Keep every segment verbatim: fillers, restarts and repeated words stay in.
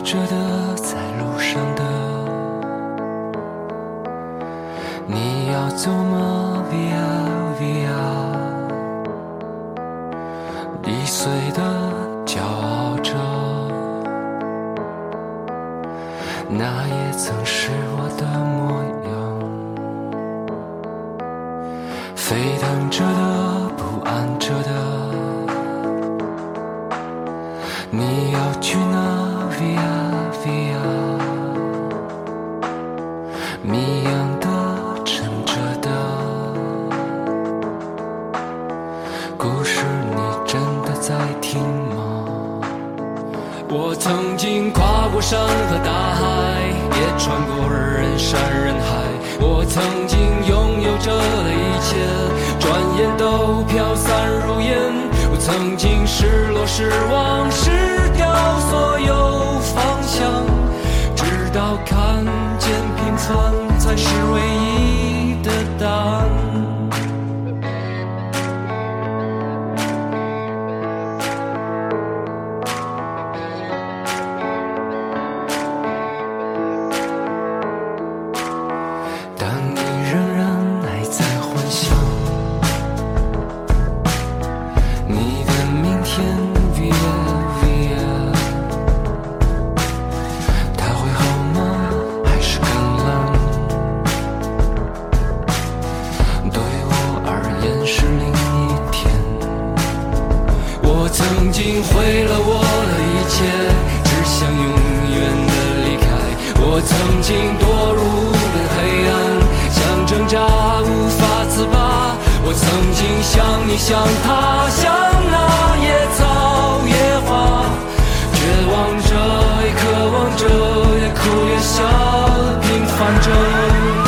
着的，在路上的。你要走吗 ？Via Via， 易碎的骄傲着，那也曾是我的模样。沸腾着的，不安着的，你要去哪 ？Via Via， 谜样的。故事你真的在听吗？我曾经跨过山和大海，也穿过人山人海。我曾经拥有着的一切，转眼都飘散如烟。我曾经失落失望失掉所有方向，直到看见平凡才是唯一的答案。曾经毁了我的一切，只想永远的离开。我曾经堕入无边黑暗，想挣扎无法自拔。我曾经像你像他，像那野草野花，绝望着也渴望着，也哭也笑，平凡着。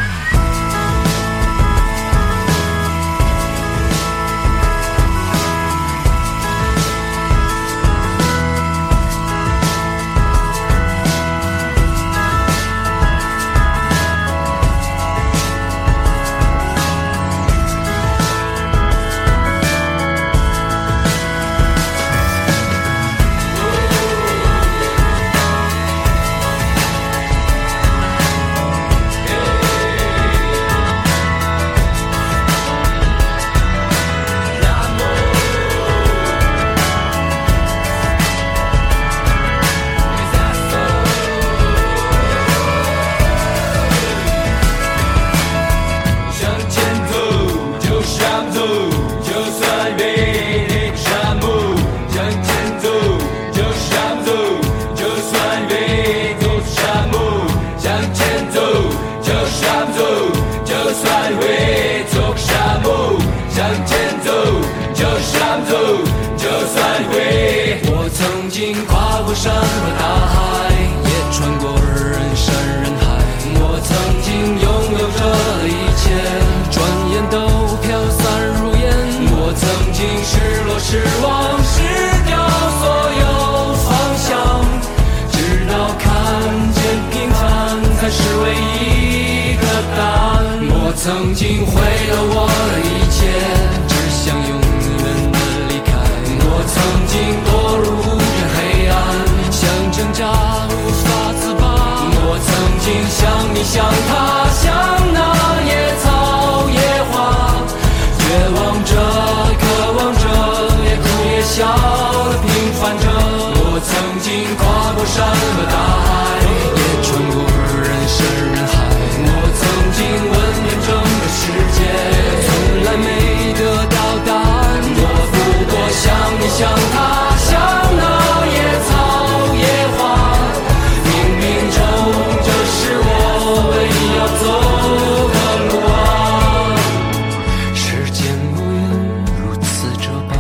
我曾经跨过山和大海，也穿过人山人海。我曾经拥有着的一切，转眼都飘散如烟。我曾经失落失望失掉所有方向，直到看见平凡才是唯一的答案。我曾经毁了我的一切，只想永远的离开。我曾经堕入无边黑暗，想挣扎无法自拔。我曾经像你像他，像那野草野花，绝望着渴望着，也哭也笑的平凡着。我曾经跨过山和大海，也穿过人山人海。我曾经问遍整个世界，从来没得到答案。我不过像你像他，像那野草野花，冥冥中这是我唯一要走的路啊。时间无言如此这般，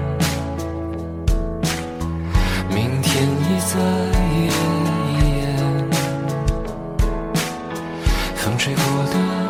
明天已在眼，风吹过的